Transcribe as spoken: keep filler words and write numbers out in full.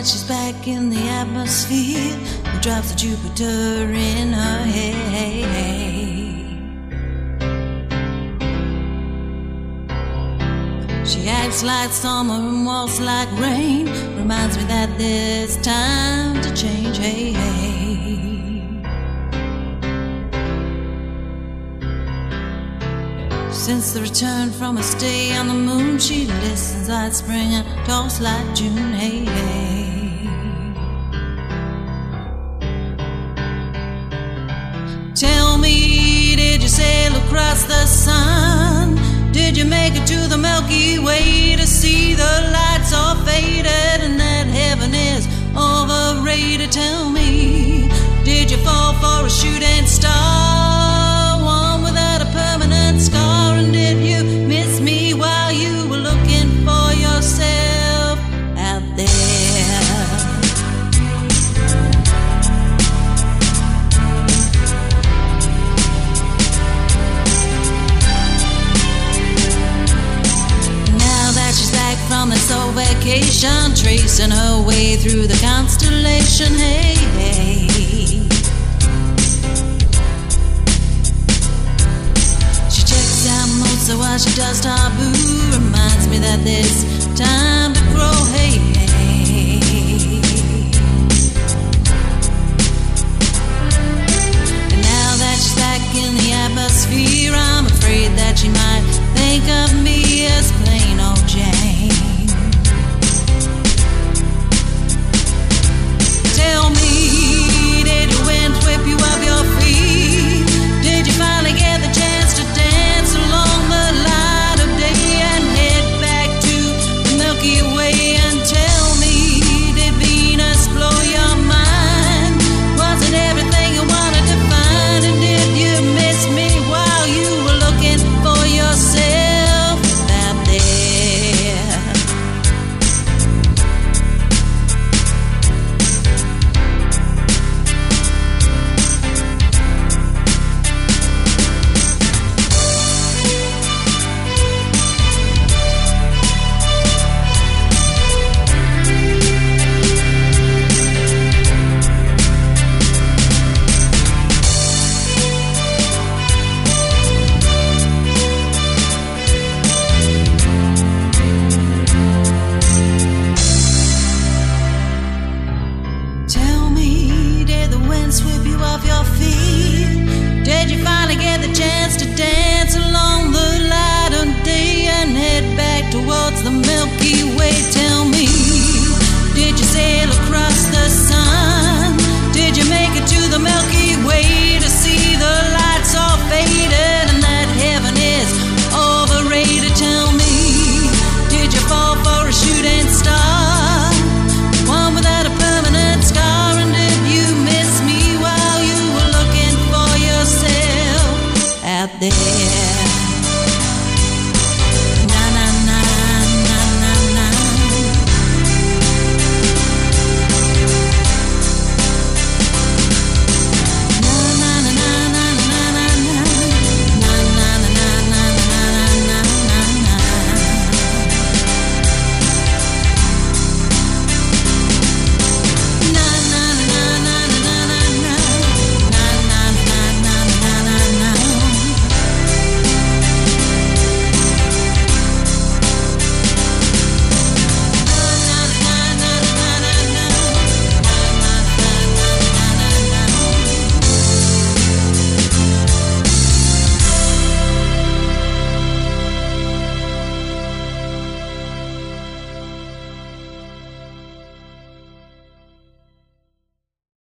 that she's back in the atmosphere, the drops of Jupiter in her head. She acts like summer and walks like rain, reminds me that there's time to change. Hey, hey. Since the return from a stay on the moon, she listens like spring and talks like June. Hey, hey. Tell me, did you sail across the sun? Did you make it to the Milky Way to see the lights all faded and that heaven is overrated? Tell me, did you fall for a shooting star, one without a permanent scar? And did you miss me while you were looking for yourself out there? From this old vacation, tracing her way through the constellation. Hey, hey. She checks out Mozart while she does Taboo, reminds me that there's time to grow. Hey, hey. And now that she's back in the atmosphere, I'm afraid that she might think of me as plain old Jane. Tell me, did the wind whip you off your feet? Did you finally get the chance to dance along the light of day and head back to the Milky Way? And tell me, did Venus blow your mind? Was it everything you wanted to find? And did you miss me while you were looking for yourself out there? Sweep you off your feet? Did you finally get the chance to dance along